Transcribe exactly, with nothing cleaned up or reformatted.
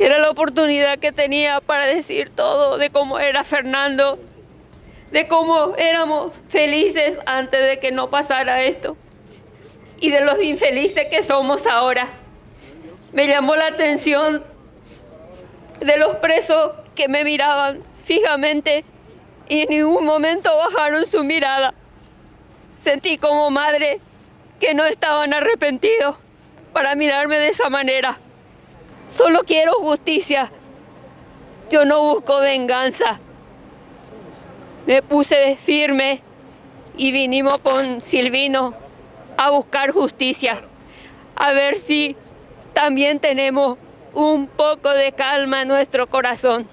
Era la oportunidad que tenía para decir todo de cómo era Fernando, de cómo éramos felices antes de que no pasara esto y de los infelices que somos ahora. Me llamó la atención de los presos que me miraban fijamente y en ningún momento bajaron su mirada. Sentí como madre que no estaban arrepentidos para mirarme de esa manera. Solo quiero justicia. Yo no busco venganza. Me puse firme y vinimos con Silvino a buscar justicia. A ver si también tenemos un poco de calma en nuestro corazón.